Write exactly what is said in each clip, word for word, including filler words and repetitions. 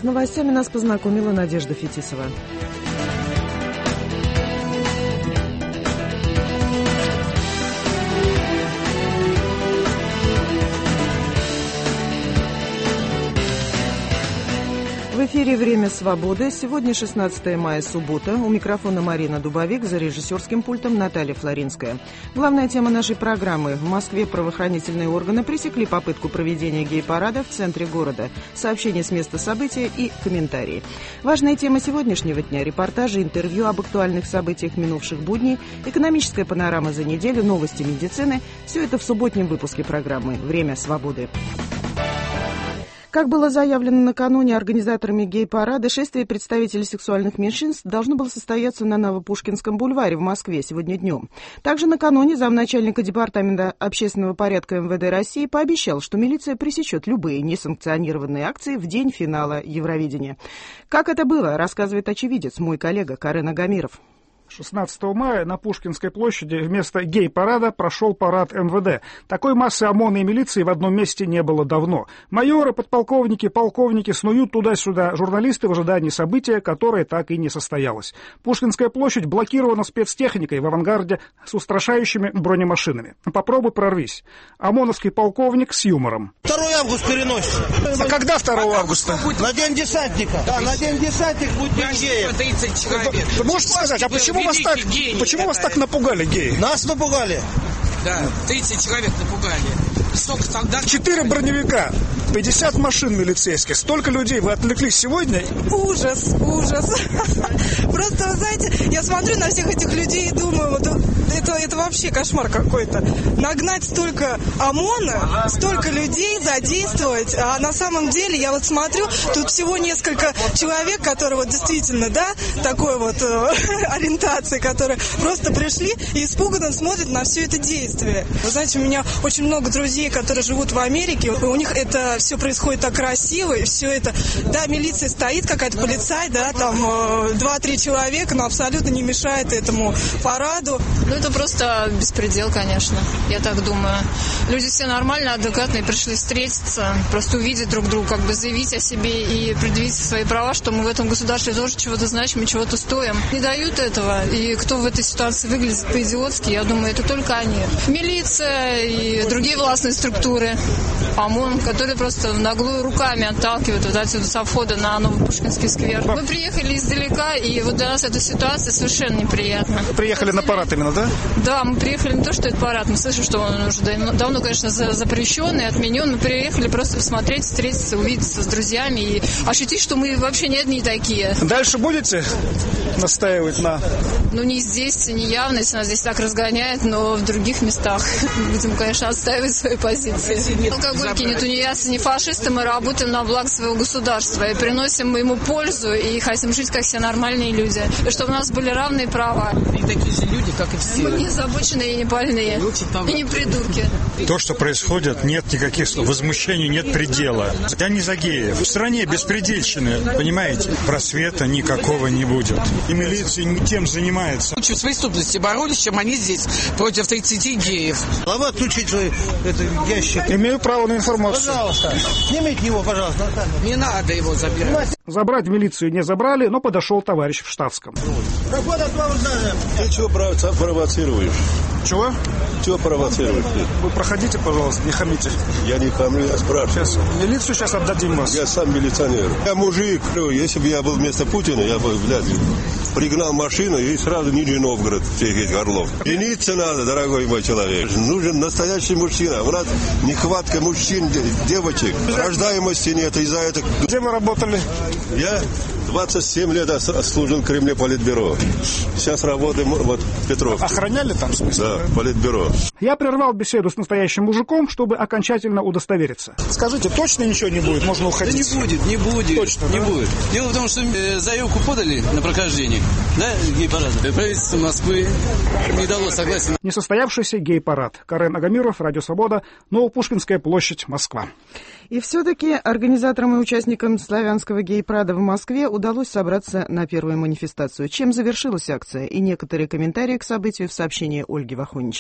новостями нас познакомила Надежда Фетисова. В эфире «Время свободы». Сегодня шестнадцатое мая, суббота. У микрофона Марина Дубовик, за режиссерским пультом Наталья Флоринская. Главная тема нашей программы. В Москве правоохранительные органы пресекли попытку проведения гей-парада в центре города. Сообщения с места события и комментарии. Важная тема сегодняшнего дня. Репортажи, интервью об актуальных событиях минувших будней, экономическая панорама за неделю, новости медицины. Все это в субботнем выпуске программы «Время свободы». Как было заявлено накануне организаторами гей-парада, шествие представителей сексуальных меньшинств должно было состояться на Новопушкинском бульваре в Москве сегодня днем. Также накануне замначальника Департамента общественного порядка эм вэ дэ России пообещал, что милиция пресечет любые несанкционированные акции в день финала Евровидения. Как это было, рассказывает очевидец, мой коллега Карен Агамиров. шестнадцатого мая на Пушкинской площади вместо гей-парада прошел парад эм вэ дэ. Такой массы ОМОНа и милиции в одном месте не было давно. Майоры, подполковники, полковники снуют туда-сюда, журналисты в ожидании события, которое так и не состоялось. Пушкинская площадь блокирована спецтехникой в авангарде с устрашающими бронемашинами. Попробуй прорвись. ОМОНовский полковник с юмором. второго августа переносится. А когда второго августа? На день десантника. Да, на день десантника будет геев. тридцать человек. Вы можете сказать, а почему вас так, почему вас так напугали геи? Нас напугали. Да, тридцать человек напугали. Столько солдат. Четыре броневика, пятьдесят машин милицейских. Столько людей. Вы отвлеклись сегодня? Ужас, ужас. Просто, вы знаете, я смотрю на всех этих людей и думаю, вот это, это вообще кошмар какой-то. Нагнать столько ОМОНа, столько людей задействовать. А на самом деле, я вот смотрю, тут всего несколько человек, которые вот действительно, да, такой вот э, ориентации, которые просто пришли и испуганно смотрят на все это действие. Вы знаете, у меня очень много друзей, которые живут в Америке, у них это все происходит так красиво, и все это, да, милиция стоит, какая-то полицай, да, там э, два-три человека, но абсолютно не мешает этому параду. Ну, это просто беспредел, конечно, я так думаю. Люди все нормально, адекватные, пришли встретиться, просто увидеть друг друга, как бы заявить о себе и предъявить свои права, что мы в этом государстве тоже чего-то значим и чего-то стоим. Не дают этого, и кто в этой ситуации выглядит по-идиотски, я думаю, это только они. Милиция и другие властные структуры, ОМОН, которые просто в наглую руками отталкивают вот отсюда со входа на Новопушкинский сквер. Мы приехали издалека, и вот для нас эта ситуация совершенно неприятна. Приехали на парад именно, да? Да, мы приехали не то, что это парад, мы слышим, что он уже давно, конечно, запрещенный, отменен. Мы приехали просто посмотреть, встретиться, увидеться с друзьями и ощутить, что мы вообще не одни такие. Дальше будете настаивать на... Ну, не здесь, не явно, если нас здесь так разгоняет, но в других местах будем, конечно, отстаивать свои позиции. Алкоголики не тунеядцы, не фашисты, мы работаем на благо своего государства и приносим ему пользу, и хотим жить, как все нормальные люди, и чтобы у нас были равные права. И такие же люди, как и все. Мы не озабоченные и не больные, и не придурки. То, что происходит, нет никаких возмущений, нет предела. Я не за геев. В стране беспредельщины, понимаете? Просвета никакого не будет. И милиция не тем занимается. Лучше с преступностью боролись, чем они здесь против тридцати геев. Глава, отключить свой этот ящик. Имею право на информацию. Пожалуйста, снимите его, пожалуйста. Не надо его забирать. Забрать милицию не забрали, но подошел товарищ в штатском. Ты чего провоцируешь? Чего? Чего провоцируешь? Вы проходите, пожалуйста, не хамите. Я не хамлю, я спрашиваю. Сейчас милицию сейчас отдадим вас. Я сам милиционер. Я мужик. Если бы я был вместо Путина, я бы, блядь, пригнал машину и сразу Нижний Новгород, всех этих орлов. Жениться надо, дорогой мой человек. Нужен настоящий мужчина. У нас нехватка мужчин, девочек. Рождаемости нет, из-за этого... Где вы работали? Я двадцать семь лет служил в Кремле Политбюро. Сейчас работаем вот в Петровке. Охраняли там, в смысле? Да, Политбюро. Я прервал беседу с настоящим мужиком, чтобы окончательно удостовериться. Скажите, точно ничего не будет? Можно уходить? Да не будет, не будет. Точно, не да? будет. Дело в том, что э, заявку подали на прохождение, да, гей-парада. Правительство Москвы не дало согласия. Несостоявшийся гей-парад. Карен Агамиров, Радио Свобода, Новопушкинская площадь, Москва. И все-таки организаторам и участникам славянского гей-парада в Москве удалось собраться на первую манифестацию. Чем завершилась акция? И некоторые комментарии к событию в сообщении Ольги Вахоничевой.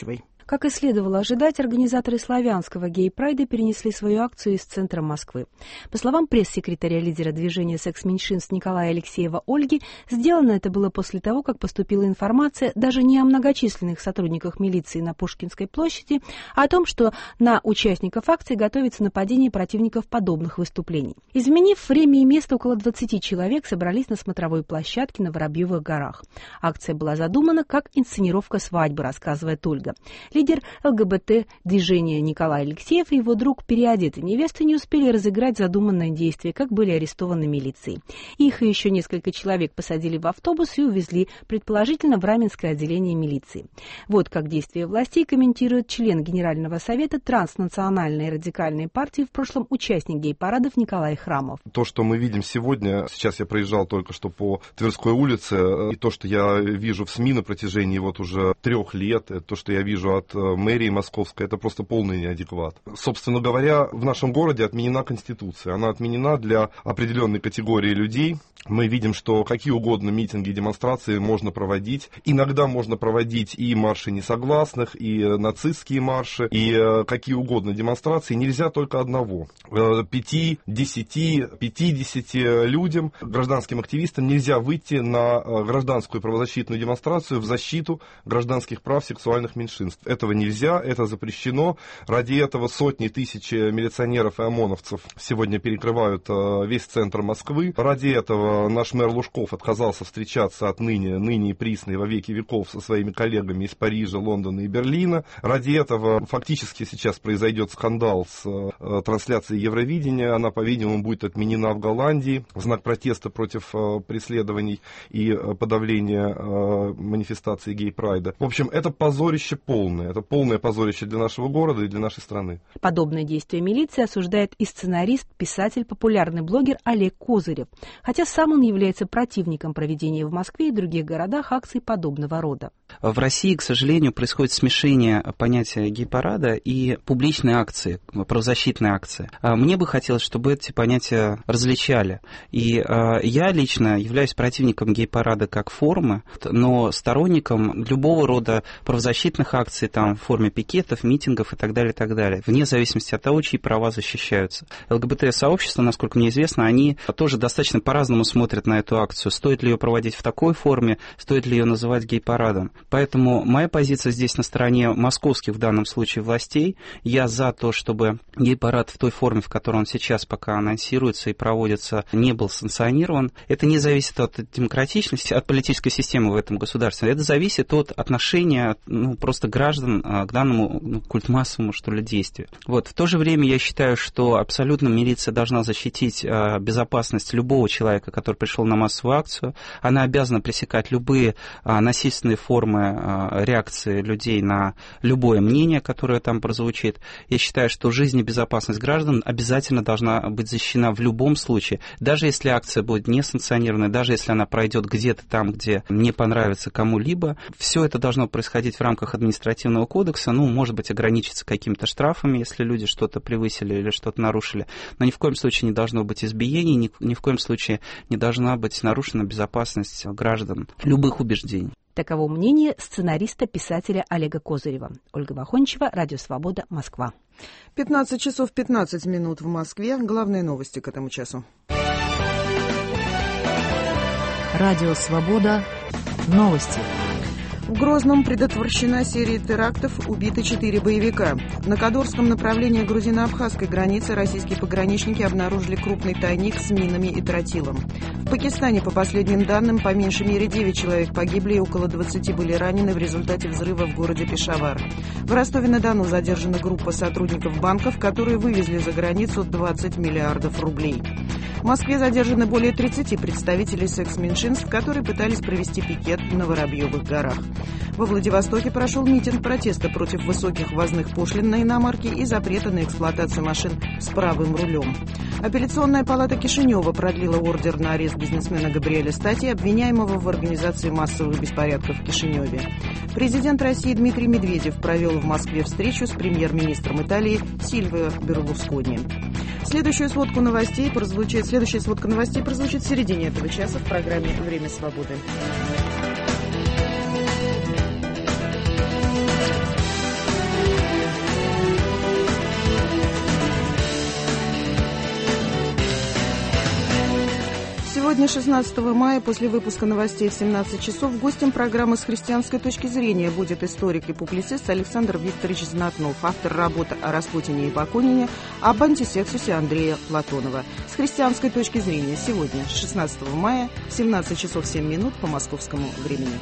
Как и следовало ожидать, организаторы славянского гей-прайда перенесли свою акцию из центра Москвы. По словам пресс-секретаря лидера движения секс-меньшинств Николая Алексеева Ольги, сделано это было после того, как поступила информация даже не о многочисленных сотрудниках милиции на Пушкинской площади, а о том, что на участников акции готовится нападение противников подобных выступлений. Изменив время и место, около двадцати человек собрались на смотровой площадке на Воробьевых горах. Акция была задумана как инсценировка свадьбы, рассказывает Ольга. Лидер ЛГБТ-движения Николай Алексеев и его друг переодетые невесты не успели разыграть задуманное действие, как были арестованы милицией. Их и еще несколько человек посадили в автобус и увезли, предположительно, в Раменское отделение милиции. Вот как действия властей комментирует член Генерального совета транснациональной радикальной партии, в прошлом участник гей-парадов Николай Храмов. То, что мы видим сегодня, сейчас я проезжал только что по Тверской улице, и то, что я вижу в СМИ на протяжении вот уже трех лет, то, что я вижу от мэрии московской, это просто полный неадекват. Собственно говоря, в нашем городе отменена Конституция. Она отменена для определенной категории людей. Мы видим, что какие угодно митинги и демонстрации можно проводить. Иногда можно проводить и марши несогласных, и нацистские марши, и какие угодно демонстрации. Нельзя только одного. Пяти, десяти, пятидесяти людям, гражданским активистам, нельзя выйти на гражданскую правозащитную демонстрацию в защиту гражданских прав сексуальных меньшинств. Этого нельзя, это запрещено. Ради этого сотни тысяч милиционеров и ОМОНовцев сегодня перекрывают весь центр Москвы. Ради этого наш мэр Лужков отказался встречаться отныне, ныне и присно и во веки веков со своими коллегами из Парижа, Лондона и Берлина. Ради этого фактически сейчас произойдет скандал с э, трансляцией Евровидения. Она, по-видимому, будет отменена в Голландии в знак протеста против э, преследований и э, подавления э, манифестации гей-прайда. В общем, это позорище полное. Это полное позорище для нашего города и для нашей страны. Подобное действие милиции осуждает и сценарист, писатель, популярный блогер Олег Козырев. Хотя сам он является противником проведения в Москве и других городах акций подобного рода. В России, к сожалению, происходит смешение понятия гей-парада и публичной акции, правозащитной акции. Мне бы хотелось, чтобы эти понятия различали. И я лично являюсь противником гей-парада как формы, но сторонником любого рода правозащитных акций там, в форме пикетов, митингов и так далее, и так далее, вне зависимости от того, чьи права защищаются. ЛГБТ-сообщество, насколько мне известно, они тоже достаточно по-разному смотрят на эту акцию. Стоит ли ее проводить в такой форме, стоит ли ее называть гей-парадом. Поэтому моя позиция здесь на стороне московских, в данном случае, властей. Я за то, чтобы гей-парад в той форме, в которой он сейчас пока анонсируется и проводится, не был санкционирован. Это не зависит от демократичности, от политической системы в этом государстве. Это зависит от отношения ну, просто граждан к данному ну, культмассовому, что ли, действию. Вот. В то же время я считаю, что абсолютно милиция должна защитить а, безопасность любого человека, который пришел на массовую акцию. Она обязана пресекать любые а, насильственные формы а, реакции людей на любое мнение, которое там прозвучит. Я считаю, что жизнь и безопасность граждан обязательно должна быть защищена в любом случае. Даже если акция будет не санкционированной, даже если она пройдет где-то там, где не понравится кому-либо, все это должно происходить в рамках административного кодекса, ну, может быть, ограничиться какими-то штрафами, если люди что-то превысили или что-то нарушили, но ни в коем случае не должно быть избиений, ни, ни в коем случае не должна быть нарушена безопасность граждан любых убеждений. Таково мнение сценариста-писателя Олега Козырева. Ольга Вахончева, Радио Свобода, Москва. пятнадцать часов пятнадцать минут в Москве. Главные новости к этому часу. Радио Свобода. Новости. В Грозном предотвращена серия терактов, убиты четыре боевика. На Кадорском направлении грузино-абхазской границы российские пограничники обнаружили крупный тайник с минами и тротилом. В Пакистане, по последним данным, по меньшей мере девять человек погибли и около двадцати были ранены в результате взрыва в городе Пешавар. В Ростове-на-Дону задержана группа сотрудников банков, которые вывезли за границу двадцать миллиардов рублей. В Москве задержаны более тридцати представителей секс-меньшинств, которые пытались провести пикет на Воробьевых горах. Во Владивостоке прошел митинг протеста против высоких ввозных пошлин на иномарки и запрета на эксплуатацию машин с правым рулем. Апелляционная палата Кишинева продлила ордер на арест бизнесмена Габриэля Стати, обвиняемого в организации массовых беспорядков в Кишиневе. Президент России Дмитрий Медведев провел в Москве встречу с премьер-министром Италии Сильвио Берлускони. Следующую сводку новостей прозвучит, следующая сводка новостей прозвучит в середине этого часа в программе «Время свободы». Сегодня, шестнадцатого мая, после выпуска новостей в семнадцать часов, гостем программы «С христианской точки зрения» будет историк и публицист Александр Викторович Знатнов, автор работ о Распутине и Бакунине, об антисексусе Андрея Платонова. «С христианской точки зрения» сегодня, шестнадцатого мая, семнадцать часов семь минут по московскому времени.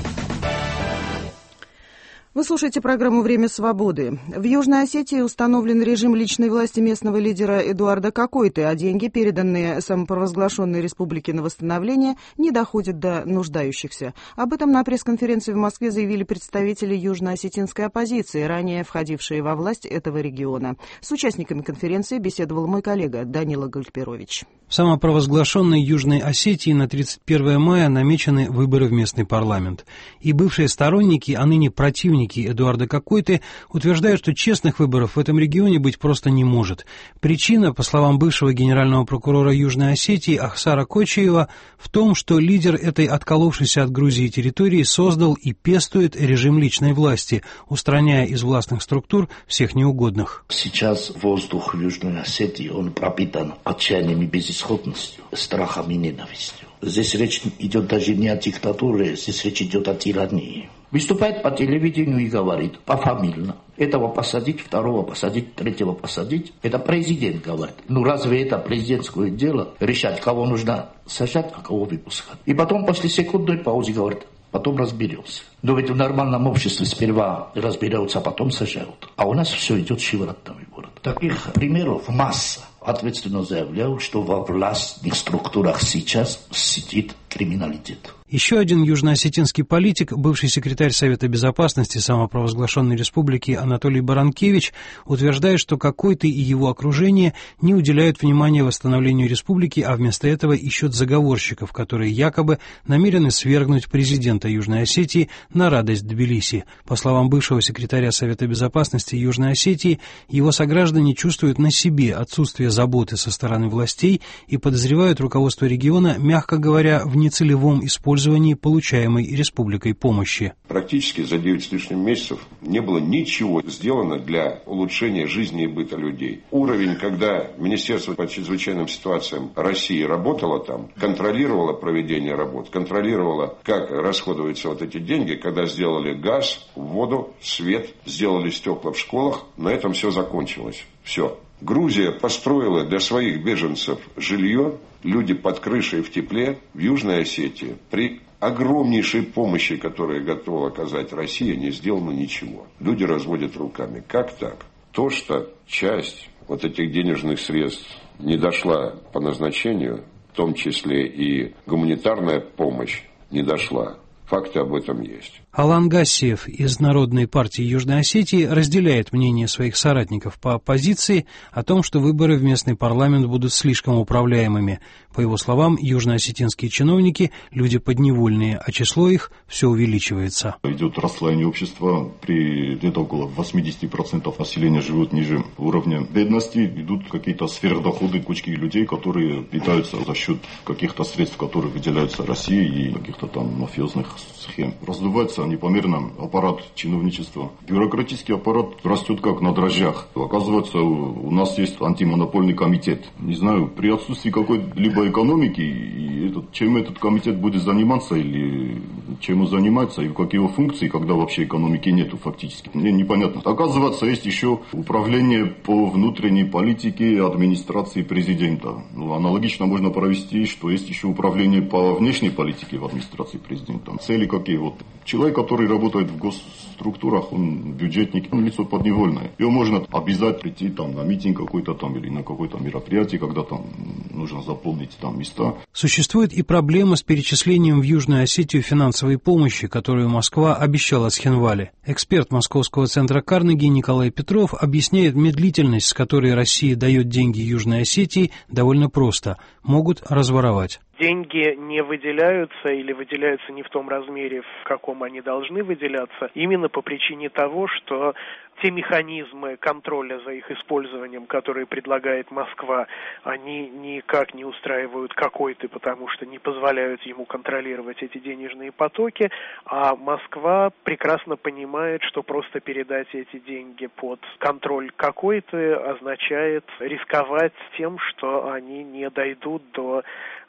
Вы слушаете программу «Время свободы». В Южной Осетии установлен режим личной власти местного лидера Эдуарда Какойты, а деньги, переданные самопровозглашенной республике на восстановление, не доходят до нуждающихся. Об этом на пресс-конференции в Москве заявили представители южноосетинской оппозиции, ранее входившие во власть этого региона. С участниками конференции беседовал мой коллега Данила Гальперович. В самопровозглашенной Южной Осетии на тридцать первое мая намечены выборы в местный парламент. И бывшие сторонники, а ныне противники Эдуарда Какойты утверждают, что честных выборов в этом регионе быть просто не может. Причина, по словам бывшего генерального прокурора Южной Осетии Ахсара Кочиева, в том, что лидер этой отколовшейся от Грузии территории создал и пестует режим личной власти, устраняя из властных структур всех неугодных. Сейчас воздух в Южной Осетии, он пропитан отчаянием и безысходностью, страхом и ненавистью. Здесь речь идет даже не о диктатуре, здесь речь идет о тирании. Выступает по телевидению и говорит пофамильно. Этого посадить, второго посадить, третьего посадить. Это президент говорит. Ну разве это президентское дело? Решать, кого нужно сажать, а кого выпускать. И потом после секундной паузы говорит, потом разберемся. Но ведь в нормальном обществе сперва разберутся, а потом сажают. А у нас все идет шиворотами в город. Таких примеров масса. Ответственно заявляю, что во властных структурах сейчас сидит криминалитет. Еще один южноосетинский политик, бывший секретарь Совета Безопасности самопровозглашенной республики Анатолий Баранкевич, утверждает, что Какойты и его окружение не уделяют внимания восстановлению республики, а вместо этого ищут заговорщиков, которые якобы намерены свергнуть президента Южной Осетии на радость Тбилиси. По словам бывшего секретаря Совета Безопасности Южной Осетии, его сограждане чувствуют на себе отсутствие заботы со стороны властей и подозревают руководство региона, мягко говоря, в нецелевом использовании получаемой республикой помощи. Практически за девять с лишним месяцев не было ничего сделано для улучшения жизни и быта людей. Уровень, когда Министерство по чрезвычайным ситуациям России работало там, контролировало проведение работ, контролировало, как расходуются вот эти деньги, когда сделали газ, воду, свет, сделали стекла в школах, на этом все закончилось. Все. Грузия построила для своих беженцев жилье, люди под крышей в тепле. В Южной Осетии при огромнейшей помощи, которую готова оказать Россия, не сделано ничего. Люди разводят руками. Как так? То, что часть вот этих денежных средств не дошла по назначению, в том числе и гуманитарная помощь не дошла. Факты об этом есть. Алан Гассиев из Народной партии Южной Осетии разделяет мнение своих соратников по оппозиции о том, что выборы в местный парламент будут слишком управляемыми. По его словам, южноосетинские чиновники – люди подневольные, а число их все увеличивается. Идет расслоение общества, при где-то около восемьдесят процентов населения живут ниже уровня бедности. Идут какие-то сверхдоходы кучки людей, которые питаются за счет каких-то средств, которые выделяются России и каких-то там мафиозных схем. Раздувается непомерно аппарат чиновничества. Бюрократический аппарат растет как на дрожжах. Оказывается, у нас есть антимонопольный комитет. Не знаю, при отсутствии какой-либо экономики, и этот, чем этот комитет будет заниматься, или чем он занимается, и в какие его функции, когда вообще экономики нету фактически. Мне непонятно. Оказывается, есть еще управление по внутренней политике администрации президента. Ну, аналогично можно провести, что есть еще управление по внешней политике в администрации президента. Цели какие? Вот человек, который работает в госструктурах, он бюджетник, он лицо подневольное. Его можно обязать прийти там на митинг какой-то там или на какое-то мероприятие, когда там нужно заполнить там места. Существует и проблема с перечислением в Южную Осетию финансовой помощи, которую Москва обещала Схинвали. Эксперт Московского центра Карнеги Николай Петров объясняет медлительность, с которой Россия дает деньги Южной Осетии, довольно просто. Могут разворовать. Деньги не выделяются или выделяются не в том размере, в каком они должны выделяться, именно по причине того, что те механизмы контроля за их использованием, которые предлагает Москва, они никак не устраивают Какойты, потому что не позволяют ему контролировать эти денежные потоки, а Москва прекрасно понимает, что просто передать эти деньги под контроль Какойты означает рисковать тем, что они не дойдут до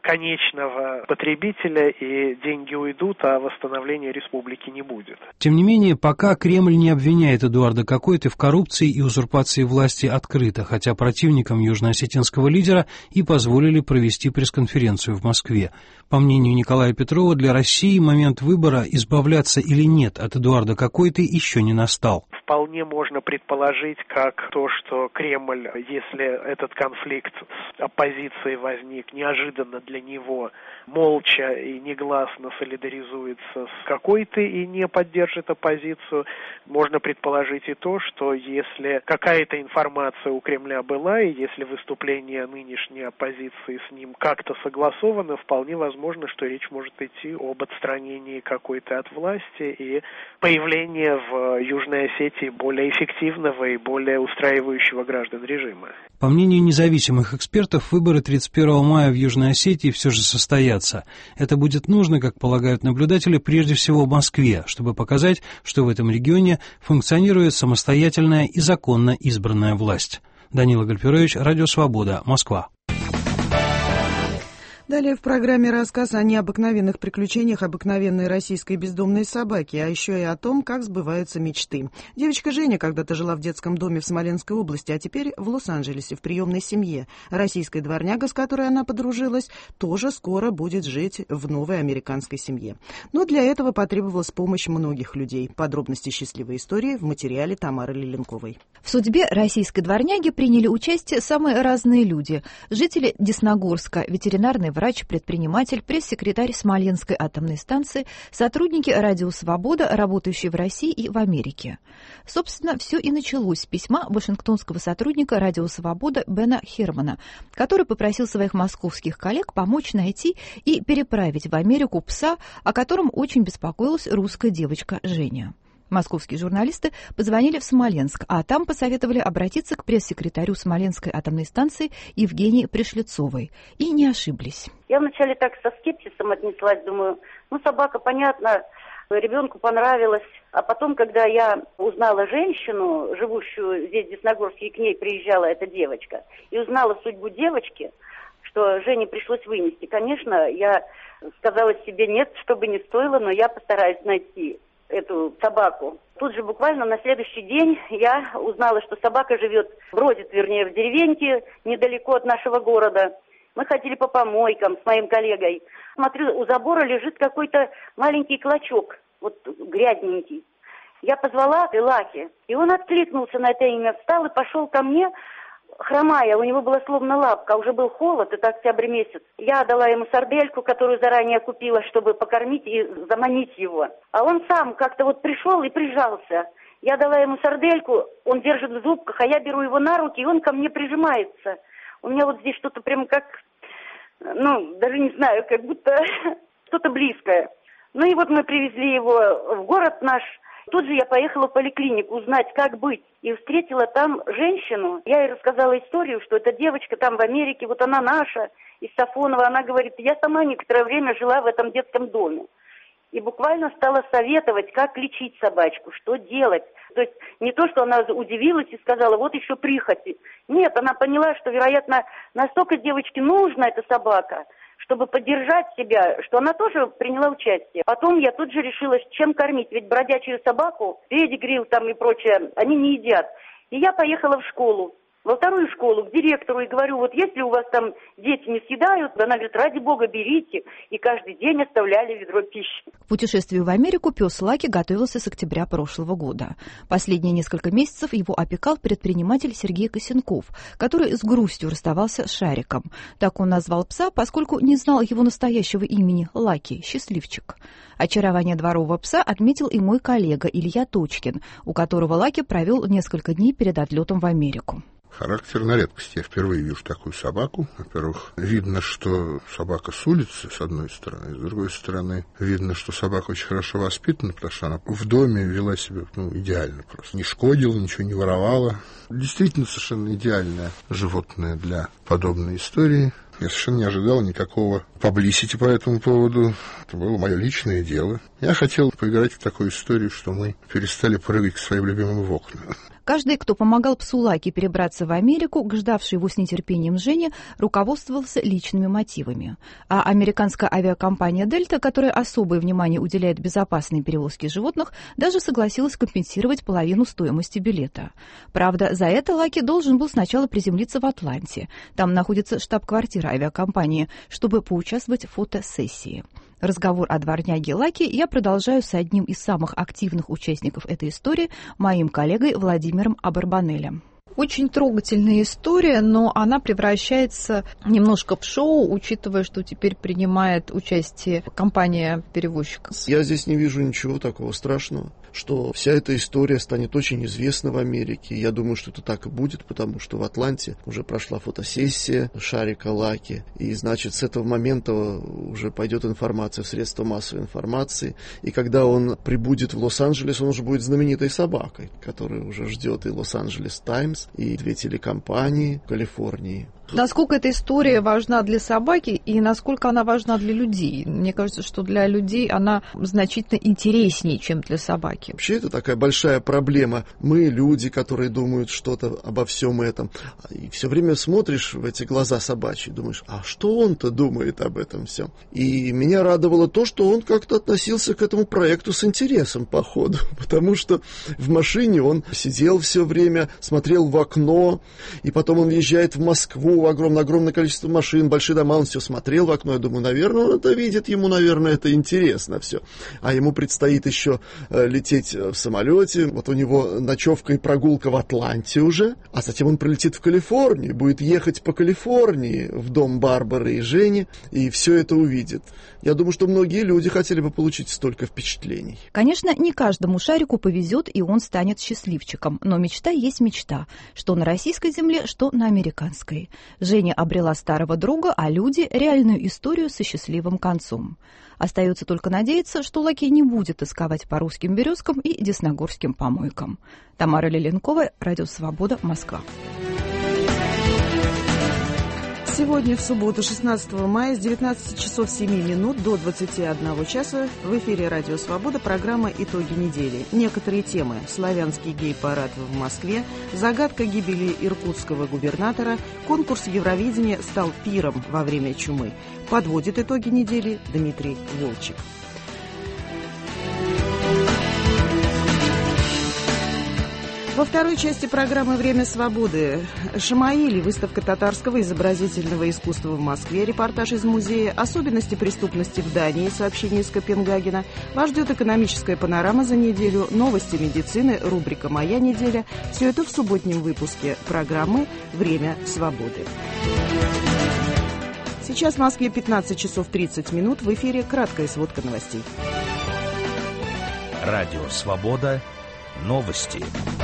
конечного потребителя, и деньги уйдут, а восстановления республики не будет. Тем не менее, пока Кремль не обвиняет Эдуарда Какойты в коррупции и узурпации власти открыто, хотя противникам южноосетинского лидера и позволили провести пресс-конференцию в Москве. По мнению Николая Петрова, для России момент выбора, избавляться или нет от Эдуарда Какойты, еще не настал. Вполне можно предположить, как то, что Кремль, если этот конфликт с оппозицией возник неожиданно для него, молча и негласно солидаризуется с Какойтой и не поддержит оппозицию, можно предположить и то, что если какая-то информация у Кремля была, и если выступление нынешней оппозиции с ним как-то согласовано, вполне возможно, что речь может идти об отстранении Какойты от власти и появлении в Южной Осетии более эффективного и более устраивающего граждан режима. По мнению независимых экспертов, выборы тридцать первого мая в Южной Осетии все же состоятся. Это будет нужно, как полагают наблюдатели, прежде всего в Москве, чтобы показать, что в этом регионе функционирует самостоятельная и законно избранная власть. Данила Гальперович, Радио Свобода, Москва. Далее в программе рассказ о необыкновенных приключениях обыкновенной российской бездомной собаки, а еще и о том, как сбываются мечты. Девочка Женя когда-то жила в детском доме в Смоленской области, а теперь в Лос-Анджелесе в приемной семье. Российская дворняга, с которой она подружилась, тоже скоро будет жить в новой американской семье. Но для этого потребовалась помощь многих людей. Подробности счастливой истории в материале Тамары Леленковой. В судьбе российской дворняги приняли участие самые разные люди. Жители Десногорска, ветеринарный врач, предприниматель, пресс-секретарь Смоленской атомной станции, сотрудники Радио Свобода, работающие в России и в Америке. Собственно, все и началось с письма вашингтонского сотрудника Радио Свобода Бена Хермана, который попросил своих московских коллег помочь найти и переправить в Америку пса, о котором очень беспокоилась русская девочка Женя. Московские журналисты позвонили в Смоленск, а там посоветовали обратиться к пресс-секретарю Смоленской атомной станции Евгении Пришлицовой. И не ошиблись. Я вначале так со скепсисом отнеслась, думаю, ну собака, понятно, ребенку понравилась. А потом, когда я узнала женщину, живущую здесь в Десногорске, и к ней приезжала эта девочка, и узнала судьбу девочки, что Жене пришлось вынести, конечно, я сказала себе нет, чтобы не стоило, но я постараюсь найти эту собаку. Тут же буквально на следующий день я узнала, что собака живет, бродит, вернее, в деревеньке, недалеко от нашего города. Мы ходили по помойкам с моим коллегой. Смотрю, у забора лежит какой-то маленький клочок, вот грязненький. Я позвала Лаки, и он откликнулся на это имя, встал и пошел ко мне, хромая, у него была словно лапка, уже был холод, это октябрь месяц. Я дала ему сардельку, которую заранее купила, чтобы покормить и заманить его. А он сам как-то вот пришел и прижался. Я дала ему сардельку, он держит в зубках, а я беру его на руки, и он ко мне прижимается. У меня вот здесь что-то прям как, ну, даже не знаю, как будто что-то близкое. Ну и вот мы привезли его в город наш. Тут же я поехала в поликлинику узнать, как быть. И встретила там женщину. Я ей рассказала историю, что эта девочка там в Америке, вот она наша, из Сафонова. Она говорит, я сама некоторое время жила в этом детском доме. И буквально стала советовать, как лечить собачку, что делать. То есть не то, что она удивилась и сказала, вот еще прихоти. Нет, она поняла, что, вероятно, настолько девочке нужна эта собака, чтобы поддержать себя, что она тоже приняла участие. Потом я тут же решила, чем кормить. Ведь бродячую собаку, педигри там и прочее, они не едят. И я поехала в школу, во вторую школу, к директору, и говорю, вот если у вас там дети не съедают, она говорит, ради бога, берите. И каждый день оставляли ведро пищи. К путешествию в Америку пес Лаки готовился с октября прошлого года. Последние несколько месяцев его опекал предприниматель Сергей Косенков, который с грустью расставался с Шариком. Так он назвал пса, поскольку не знал его настоящего имени Лаки, счастливчик. Очарование дворового пса отметил и мой коллега Илья Точкин, у которого Лаки провел несколько дней перед отлетом в Америку. Характер на редкость. Я впервые вижу такую собаку. Во-первых, видно, что собака с улицы, с одной стороны. С другой стороны, видно, что собака очень хорошо воспитана, потому что она в доме вела себя ну, идеально просто. Не шкодила, ничего не воровала. Действительно, совершенно идеальное животное для подобной истории. Я совершенно не ожидал никакого паблисити по этому поводу. Это было мое личное дело. Я хотел поиграть в такую историю, что мы перестали прыгать к своим любимым в окна. Каждый, кто помогал псу Лаки перебраться в Америку, к ждавшей его с нетерпением Жене, руководствовался личными мотивами. А американская авиакомпания «Дельта», которая особое внимание уделяет безопасной перевозке животных, даже согласилась компенсировать половину стоимости билета. Правда, за это Лаки должен был сначала приземлиться в Атланте. Там находится штаб-квартира авиакомпании, чтобы поучаствовать в фотосессии. Разговор о дворняге Лаки я продолжаю с одним из самых активных участников этой истории, моим коллегой Владимиром Абарбанелем. Очень трогательная история, но она превращается немножко в шоу, учитывая, что теперь принимает участие компания-перевозчик. Я здесь не вижу ничего такого страшного, что вся эта история станет очень известна в Америке. Я думаю, что это так и будет, потому что в Атланте уже прошла фотосессия шарика Лаки, и, значит, с этого момента уже пойдет информация в средства массовой информации, и когда он прибудет в Лос-Анджелес, он уже будет знаменитой собакой, которая уже ждет и Лос-Анджелес Таймс, и две телекомпании в Калифорнии. Насколько эта история важна для собаки и насколько она важна для людей? Мне кажется, что для людей она значительно интереснее, чем для собаки. Вообще это такая большая проблема. Мы, люди, которые думают что-то обо всем этом, и все время смотришь в эти глаза собачьи, думаешь, а что он-то думает об этом всем? И меня радовало то, что он как-то относился к этому проекту с интересом, походу, потому что в машине он сидел все время, смотрел в окно, и потом он въезжает в Москву, огромное-огромное количество машин, большие дома, он все смотрел в окно, я думаю, наверное, он это видит, ему, наверное, это интересно все. А ему предстоит еще э, лететь в самолете, вот у него ночевка и прогулка в Атланте уже, а затем он прилетит в Калифорнию, будет ехать по Калифорнии в дом Барбары и Жени, и все это увидит. Я думаю, что многие люди хотели бы получить столько впечатлений. Конечно, не каждому шарику повезет, и он станет счастливчиком, но мечта есть мечта, что на российской земле, что на американской. Женя обрела старого друга, а люди — реальную историю со счастливым концом. Остается только надеяться, что Лаки не будет тосковать по русским березкам и десногорским помойкам. Тамара Лиленкова, Радио Свобода, Москва. Сегодня, в субботу, шестнадцатого мая, с девятнадцати часов семи минут до двадцати одного часа в эфире «Радио Свобода» программа «Итоги недели». Некоторые темы: славянский гей-парад в Москве, загадка гибели иркутского губернатора, конкурс Евровидения стал пиром во время чумы. Подводит итоги недели Дмитрий Волчек. Во второй части программы «Время свободы» Шамаили, выставка татарского изобразительного искусства в Москве, репортаж из музея, особенности преступности в Дании, сообщение из Копенгагена. Вас ждет экономическая панорама за неделю, новости медицины, рубрика «Моя неделя». Все это в субботнем выпуске программы «Время свободы». Сейчас в Москве пятнадцать часов тридцать минут. В эфире краткая сводка новостей. Радио «Свобода». Новости.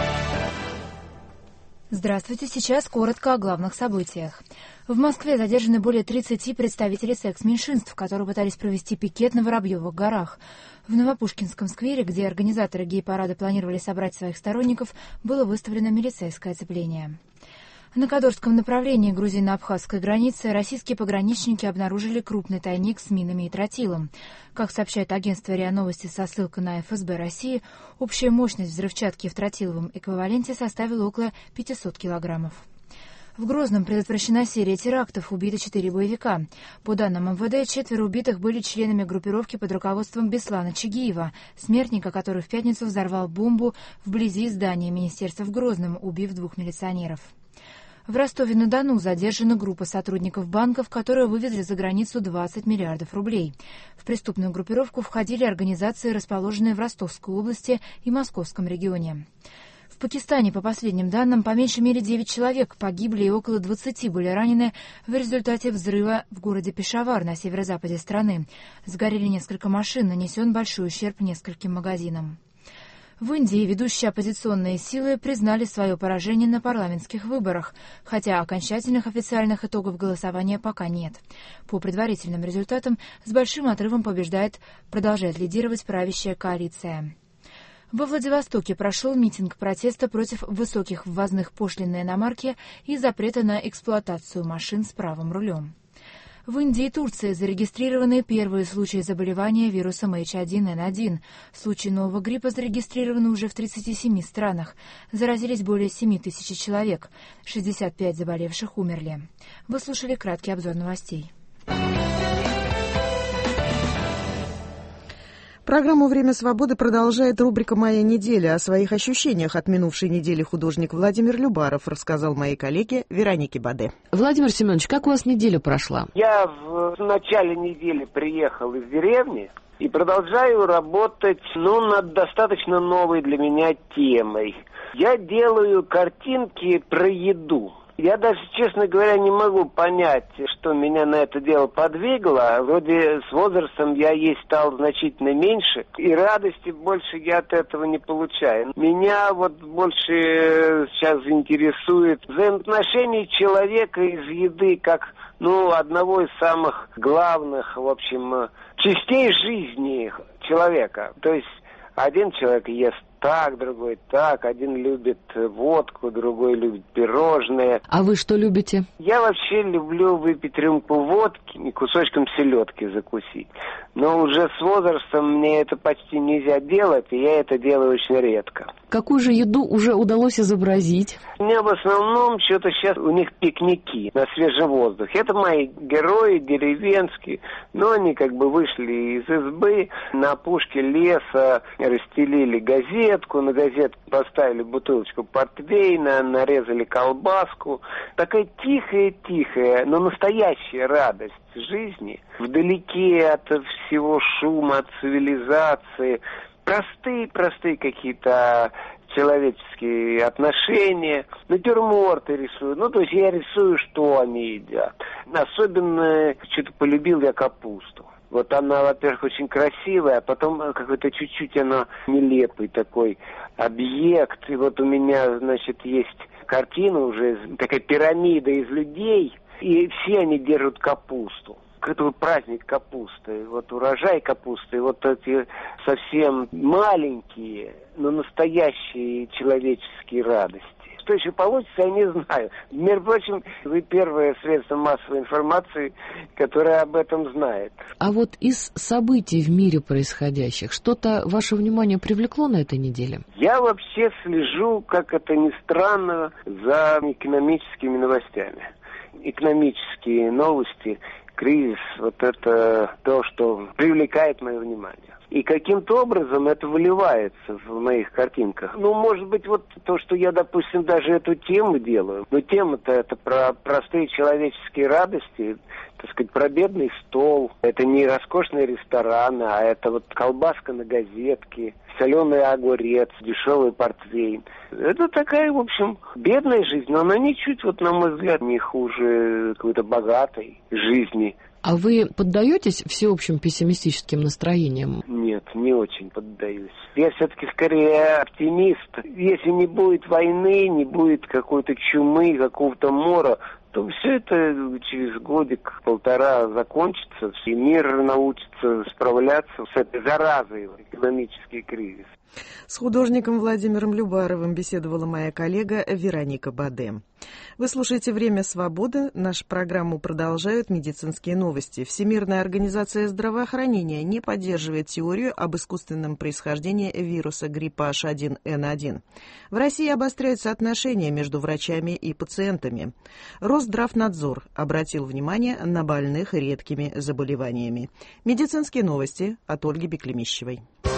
Здравствуйте, сейчас коротко о главных событиях. В Москве задержаны более тридцати представителей секс-меньшинств, которые пытались провести пикет на Воробьевых горах. В Новопушкинском сквере, где организаторы гей-парада планировали собрать своих сторонников, было выставлено милицейское оцепление. На Кадорском направлении грузино-абхазской границы российские пограничники обнаружили крупный тайник с минами и тротилом. Как сообщает агентство РИА Новости со ссылкой на эф эс бэ России, общая мощность взрывчатки в тротиловом эквиваленте составила около пятисот килограммов. В Грозном предотвращена серия терактов, убиты четыре боевика. По данным эм вэ дэ, четверо убитых были членами группировки под руководством Беслана Чигиева, смертника, который в пятницу взорвал бомбу вблизи здания министерства в Грозном, убив двух милиционеров. В Ростове-на-Дону задержана группа сотрудников банков, которые вывезли за границу двадцать миллиардов рублей. В преступную группировку входили организации, расположенные в Ростовской области и Московском регионе. В Пакистане, по последним данным, по меньшей мере девять человек погибли и около двадцати были ранены в результате взрыва в городе Пешавар на северо-западе страны. Сгорели несколько машин, нанесен большой ущерб нескольким магазинам. В Индии ведущие оппозиционные силы признали свое поражение на парламентских выборах, хотя окончательных официальных итогов голосования пока нет. По предварительным результатам с большим отрывом побеждает, продолжает лидировать правящая коалиция. Во Владивостоке прошел митинг протеста против высоких ввозных пошлин на иномарки и запрета на эксплуатацию машин с правым рулем. В Индии и Турции зарегистрированы первые случаи заболевания вирусом эйч один эн один. Случаи нового гриппа зарегистрированы уже в тридцати семи странах. Заразились более семи тысяч человек. шестьдесят пять заболевших умерли. Вы слушали краткий обзор новостей. Программу «Время свободы» продолжает рубрика «Моя неделя». О своих ощущениях от минувшей недели художник Владимир Любаров рассказал моей коллеге Веронике Баде. Владимир Семенович, как у вас неделя прошла? Я в начале недели приехал из деревни и продолжаю работать, ну, над достаточно новой для меня темой. Я делаю картинки про еду. Я даже, честно говоря, не могу понять, что меня на это дело подвигло. Вроде с возрастом я есть стал значительно меньше, и радости больше я от этого не получаю. Меня вот больше сейчас интересует взаимоотношения человека из еды, как, ну, одного из самых главных, в общем, частей жизни человека. То есть один человек ест так, другой так. Один любит водку, другой любит пирожные. А вы что любите? Я вообще люблю выпить рюмку водки и кусочком селедки закусить. Но уже с возрастом мне это почти нельзя делать, и я это делаю очень редко. Какую же еду уже удалось изобразить? Мне в основном что-то сейчас у них пикники на свежем воздухе. Это мои герои деревенские, но они как бы вышли из избы, на опушке леса расстелили газетку, на газетку поставили бутылочку портвейна, нарезали колбаску. Такая тихая-тихая, но настоящая радость жизни, вдалеке от всего шума, от цивилизации. Простые-простые какие-то человеческие отношения. Натюрморты рисую. Ну, то есть я рисую, что они едят. Особенно что-то полюбил я капусту. Вот она, во-первых, очень красивая, а потом какой-то чуть-чуть она нелепый такой объект. И вот у меня, значит, есть картина уже, такая пирамида из людей, и все они держат капусту. Это вот праздник капусты, вот урожай капусты, вот эти совсем маленькие, но настоящие человеческие радости. Что еще получится, я не знаю. Между прочим, вы первое средство массовой информации, которое об этом знает. А вот из событий в мире происходящих, что-то ваше внимание привлекло на этой неделе? Я вообще слежу, как это ни странно, за экономическими новостями. Экономические новости, кризис, вот это то, что привлекает мое внимание. И каким-то образом это выливается в моих картинках. Ну, может быть, вот то, что я, допустим, даже эту тему делаю. Но тема-то это про простые человеческие радости, так сказать, про бедный стол. Это не роскошный ресторан, а это вот колбаска на газетке, соленый огурец, дешевый портвейн. Это такая, в общем, бедная жизнь, но она ничуть, вот, на мой взгляд, не хуже какой-то богатой жизни. А вы поддаетесь всеобщим пессимистическим настроениям? Нет, не очень поддаюсь. Я все-таки скорее оптимист. Если не будет войны, не будет какой-то чумы, какого-то мора, то все это через годик-полтора закончится, и мир научится справляться с этой заразой, экономический кризис. С художником Владимиром Любаровым беседовала моя коллега Вероника Баде. Вы слушаете «Время свободы». Нашу программу продолжают медицинские новости. Всемирная организация здравоохранения не поддерживает теорию об искусственном происхождении вируса гриппа эйч один эн один. В России обостряются отношения между врачами и пациентами. Росздравнадзор обратил внимание на больных редкими заболеваниями. Медицинские новости от Ольги Беклемищевой.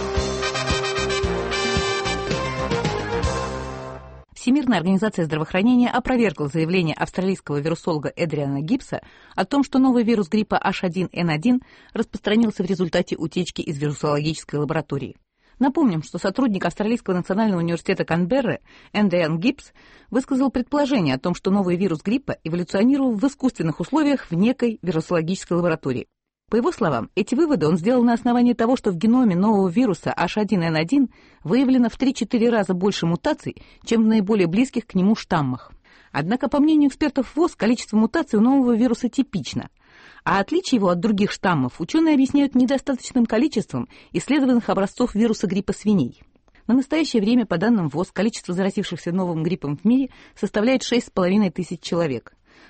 Всемирная организация здравоохранения опровергла заявление австралийского вирусолога Эдриана Гибса о том, что новый вирус гриппа эйч один эн один распространился в результате утечки из вирусологической лаборатории. Напомним, что сотрудник Австралийского национального университета Канберры Эдриан Гибс высказал предположение о том, что новый вирус гриппа эволюционировал в искусственных условиях в некой вирусологической лаборатории. По его словам, эти выводы он сделал на основании того, что в геноме нового вируса эйч один эн один выявлено в три-четыре раза больше мутаций, чем в наиболее близких к нему штаммах. Однако, по мнению экспертов ВОЗ, количество мутаций у нового вируса типично, а отличие его от других штаммов ученые объясняют недостаточным количеством исследованных образцов вируса гриппа свиней. На настоящее время, по данным ВОЗ, количество заразившихся новым гриппом в мире составляет шесть с половиной тысяч человек.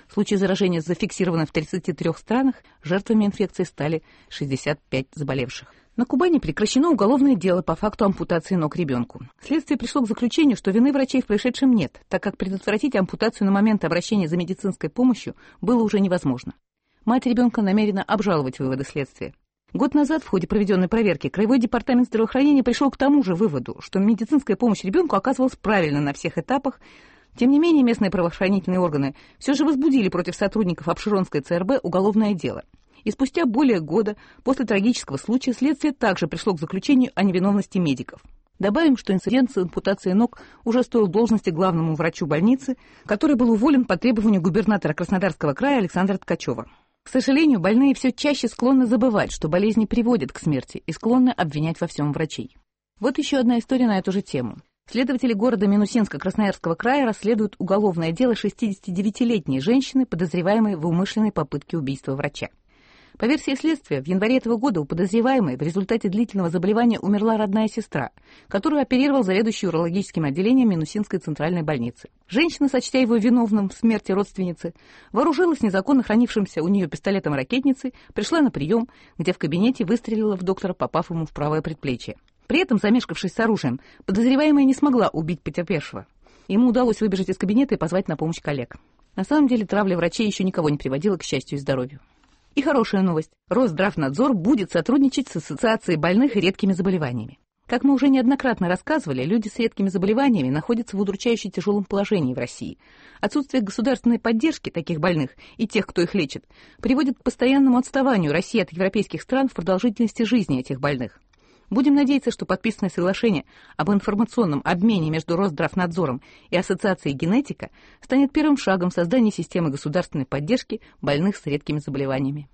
Случаи заражения зафиксированы в тридцати трёх странах, жертвами инфекции стали шестьдесят пять заболевших. На Кубани прекращено уголовное дело по факту ампутации ног ребенку. Следствие пришло к заключению, что вины врачей в происшедшем нет, так как предотвратить ампутацию на момент обращения за медицинской помощью было уже невозможно. Мать ребенка намерена обжаловать выводы следствия. Год назад в ходе проведенной проверки Краевой департамент здравоохранения пришел к тому же выводу, что медицинская помощь ребенку оказывалась правильно на всех этапах. Тем не менее, местные правоохранительные органы все же возбудили против сотрудников Апшеронской ЦРБ уголовное дело. И спустя более года после трагического случая следствие также пришло к заключению о невиновности медиков. Добавим, что инцидент с ампутацией ног уже стоил должности главному врачу больницы, который был уволен по требованию губернатора Краснодарского края Александра Ткачева. К сожалению, больные все чаще склонны забывать, что болезни приводят к смерти, и склонны обвинять во всем врачей. Вот еще одна история на эту же тему. Следователи города Минусинска Красноярского края расследуют уголовное дело шестидесятидевятилетней женщины, подозреваемой в умышленной попытке убийства врача. По версии следствия, в январе этого года у подозреваемой в результате длительного заболевания умерла родная сестра, которую оперировал заведующий урологическим отделением Минусинской центральной больницы. Женщина, сочтя его виновным в смерти родственницы, вооружилась незаконно хранившимся у нее пистолетом-ракетницей, пришла на прием, где в кабинете выстрелила в доктора, попав ему в правое предплечье. При этом, замешкавшись с оружием, подозреваемая не смогла убить потерпевшего. Ему удалось выбежать из кабинета и позвать на помощь коллег. На самом деле травля врачей еще никого не приводила к счастью и здоровью. И хорошая новость. Росздравнадзор будет сотрудничать с Ассоциацией больных и редкими заболеваниями. Как мы уже неоднократно рассказывали, люди с редкими заболеваниями находятся в удручающе тяжелом положении в России. Отсутствие государственной поддержки таких больных и тех, кто их лечит, приводит к постоянному отставанию России от европейских стран в продолжительности жизни этих больных. Будем надеяться, что подписанное соглашение об информационном обмене между Росздравнадзором и Ассоциацией генетика станет первым шагом в создании системы государственной поддержки больных с редкими заболеваниями.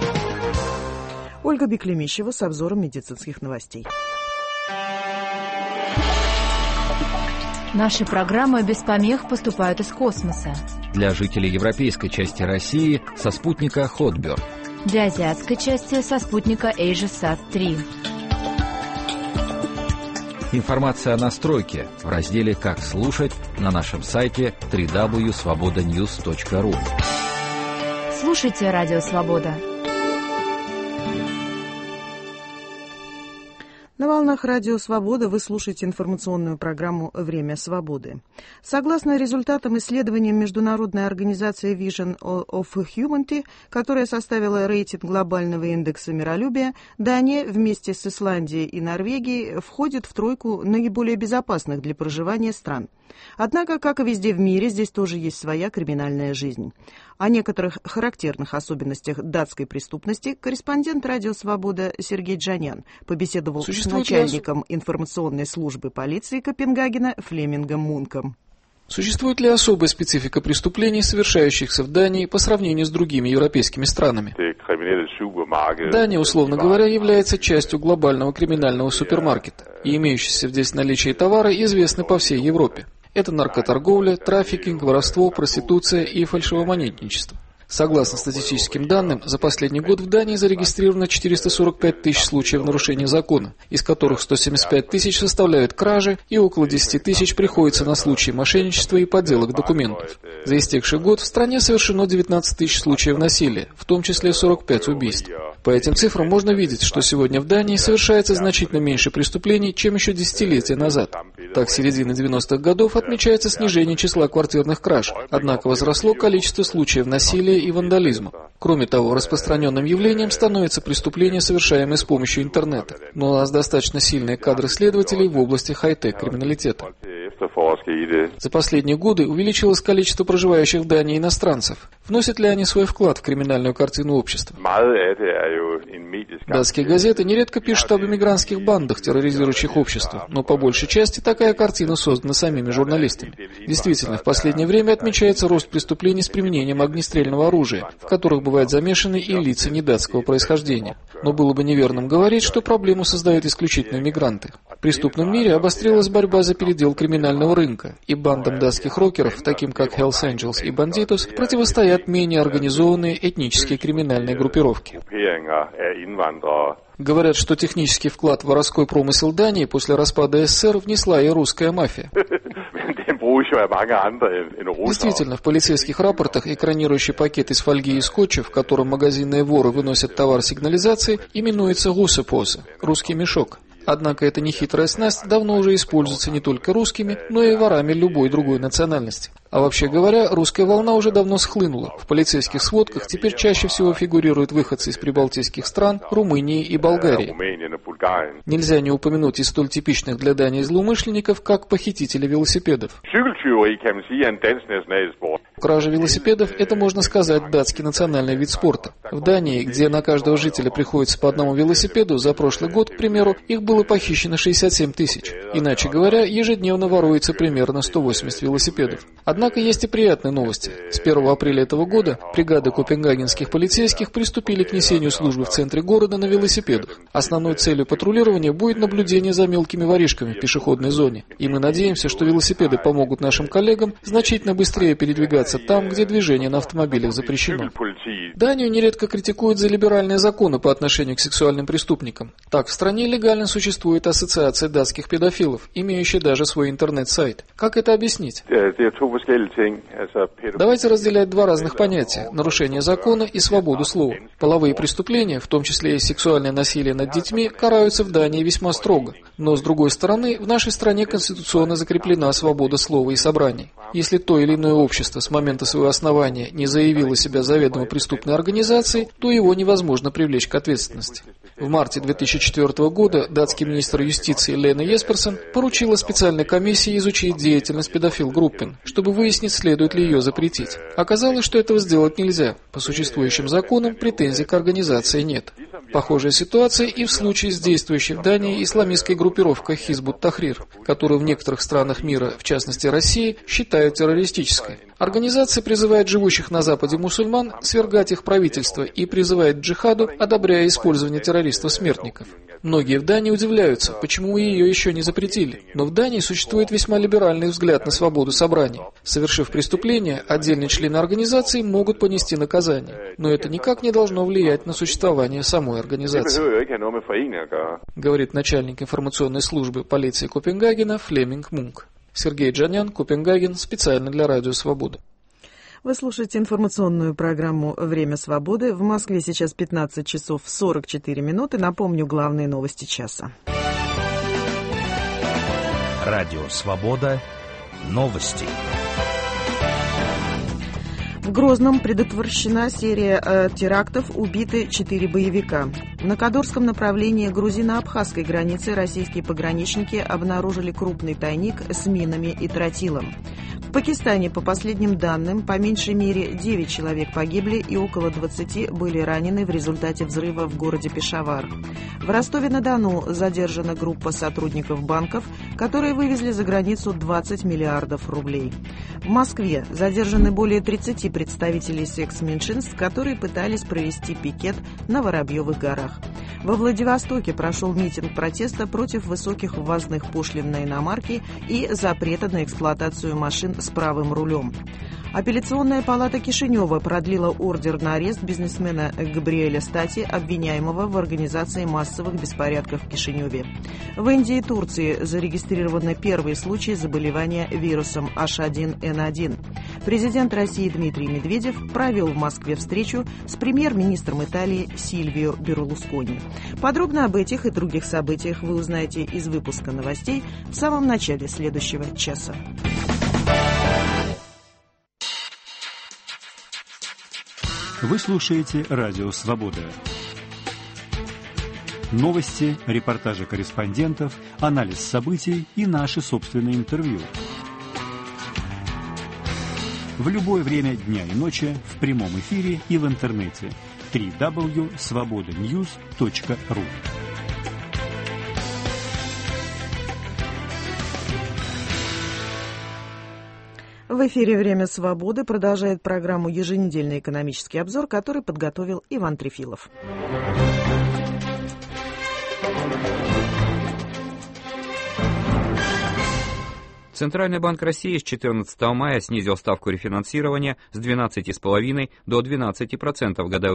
Ольга Беклемищева с обзором медицинских новостей. Наши программы без помех поступают из космоса. Для жителей европейской части России со спутника Хотберг. Для азиатской части со спутника AsiaSat три. Информация о настройке в разделе «Как слушать» на нашем сайте дабл ю дабл ю дабл ю точка свобода ньюс точка ру. Слушайте Радио Свобода. На волнах Радио Свобода вы слушаете информационную программу «Время свободы». Согласно результатам исследования международной организации Vision of Humanity, которая составила рейтинг глобального индекса миролюбия, Дания вместе с Исландией и Норвегией входит в тройку наиболее безопасных для проживания стран. Однако, как и везде в мире, здесь тоже есть своя криминальная жизнь. О некоторых характерных особенностях датской преступности корреспондент «Радио Свобода» Сергей Джанян побеседовал Существует с начальником ли... информационной службы полиции Копенгагена Флемингом Мунком. Существует ли особая специфика преступлений, совершающихся в Дании по сравнению с другими европейскими странами? Дания, условно говоря, является частью глобального криминального супермаркета, и имеющиеся здесь наличие товара известны по всей Европе. Это наркоторговля, трафикинг, воровство, проституция и фальшивомонетничество. Согласно статистическим данным, за последний год в Дании зарегистрировано четыреста сорок пять тысяч случаев нарушения закона, из которых сто семьдесят пять тысяч составляют кражи и около десять тысяч приходится на случаи мошенничества и подделок документов. За истекший год в стране совершено девятнадцать тысяч случаев насилия, в том числе сорок пять убийств. По этим цифрам можно видеть, что сегодня в Дании совершается значительно меньше преступлений, чем еще десятилетия назад. Так, с середины девяностых годов отмечается снижение числа квартирных краж, однако возросло количество случаев насилия и вандализма. Кроме того, распространенным явлением становятся преступления, совершаемые с помощью интернета. Но у нас достаточно сильные кадры следователей в области хай-тек криминалитета. За последние годы увеличилось количество проживающих в Дании иностранцев. Вносят ли они свой вклад в криминальную картину общества? Датские газеты нередко пишут об иммигрантских бандах, терроризирующих общество, но по большей части такая картина создана самими журналистами. Действительно, в последнее время отмечается рост преступлений с применением огнестрельного оружия, в которых бывают замешаны и лица недатского происхождения. Но было бы неверным говорить, что проблему создают исключительно мигранты. В преступном мире обострилась борьба за передел криминального рынка, и бандам датских рокеров, таким как Hells Angels и Banditos, противостоят менее организованные этнические криминальные группировки. Говорят, что технический вклад в воровской промысел Дании после распада СССР внесла и русская мафия. Действительно, в полицейских рапортах экранирующий пакет из фольги и скотча, в котором магазинные воры выносят товар сигнализации, именуется «гусепоса» – русский мешок. Однако эта нехитрая снасть давно уже используется не только русскими, но и ворами любой другой национальности. А вообще говоря, русская волна уже давно схлынула. В полицейских сводках теперь чаще всего фигурируют выходцы из прибалтийских стран, Румынии и Болгарии. Нельзя не упомянуть и столь типичных для Дании злоумышленников, как похитители велосипедов. Кража велосипедов – это, можно сказать, датский национальный вид спорта. В Дании, где на каждого жителя приходится по одному велосипеду, за прошлый год, к примеру, их было похищено шестьдесят семь тысяч. Иначе говоря, ежедневно воруется примерно сто восемьдесят велосипедов. Однако есть и приятные новости. С первого апреля этого года бригады копенгагенских полицейских приступили к несению службы в центре города на велосипедах. Основной целью патрулирования будет наблюдение за мелкими воришками в пешеходной зоне. И мы надеемся, что велосипеды помогут нашим коллегам значительно быстрее передвигаться там, где движение на автомобилях запрещено. Данию нередко критикуют за либеральные законы по отношению к сексуальным преступникам. Так, в стране легально существует ассоциация датских педофилов, имеющая даже свой интернет-сайт. Как это объяснить? Давайте разделять два разных понятия – нарушение закона и свободу слова. Половые преступления, в том числе и сексуальное насилие над детьми, караются в Дании весьма строго. Но, с другой стороны, в нашей стране конституционно закреплена свобода слова и собраний. Если то или иное общество с момента своего основания не заявило себя заведомо преступной организацией, то его невозможно привлечь к ответственности. В марте две тысячи четвёртого года датский министр юстиции Лена Есперсон поручила специальной комиссии изучить деятельность педофил-группин, чтобы выяснить, следует ли ее запретить. Оказалось, что этого сделать нельзя. По существующим законам претензий к организации нет. Похожая ситуация и в случае с действующей в Дании исламистской группировкой Хизбут Тахрир, которую в некоторых странах мира, в частности России, считают террористической. Организация призывает живущих на Западе мусульман свергать их правительство и призывает к джихаду, одобряя использование террористов-смертников. Многие в Дании удивляются, почему ее еще не запретили. Но в Дании существует весьма либеральный взгляд на свободу собраний. Совершив преступление, отдельные члены организации могут понести наказание. Но это никак не должно влиять на существование самой организации, говорит начальник информационной службы полиции Копенгагена Флеминг Мунк. Сергей Джанян, Копенгаген, специально для Радио Свобода. Вы слушаете информационную программу «Время свободы». В Москве сейчас пятнадцать часов сорок четыре минуты. Напомню главные новости часа. Радио Свобода. Новости. В Грозном предотвращена серия э, терактов, убиты четыре боевика. На Кадорском направлении грузино-абхазской границы российские пограничники обнаружили крупный тайник с минами и тротилом. В Пакистане, по последним данным, по меньшей мере девять человек погибли и около двадцати были ранены в результате взрыва в городе Пешавар. В Ростове-на-Дону задержана группа сотрудников банков, которые вывезли за границу двадцать миллиардов рублей. В Москве задержаны более тридцати представителей секс-меньшинств, которые пытались провести пикет на Воробьевых горах. Во Владивостоке прошел митинг протеста против высоких ввозных пошлин на иномарки и запрета на эксплуатацию машин с правым рулем. Апелляционная палата Кишинева продлила ордер на арест бизнесмена Габриэля Стати, обвиняемого в организации массовых беспорядков в Кишиневе. В Индии и Турции зарегистрированы первые случаи заболевания вирусом эйч один эн один. Президент России Дмитрий Медведев провел в Москве встречу с премьер-министром Италии Сильвио Берлускони. Подробно об этих и других событиях вы узнаете из выпуска новостей в самом начале следующего часа. Вы слушаете Радио Свобода. Новости, репортажи корреспондентов, анализ событий и наши собственные интервью. В любое время дня и ночи в прямом эфире и в интернете. дабл-ю дабл-ю дабл-ю точка свобода ньюс точка ру. В эфире «Время свободы» продолжает программу «Еженедельный экономический обзор», который подготовил Иван Трефилов. Центральный банк России с четырнадцатого мая снизил ставку рефинансирования с двенадцати целых пяти десятых до двенадцати процентов годовых.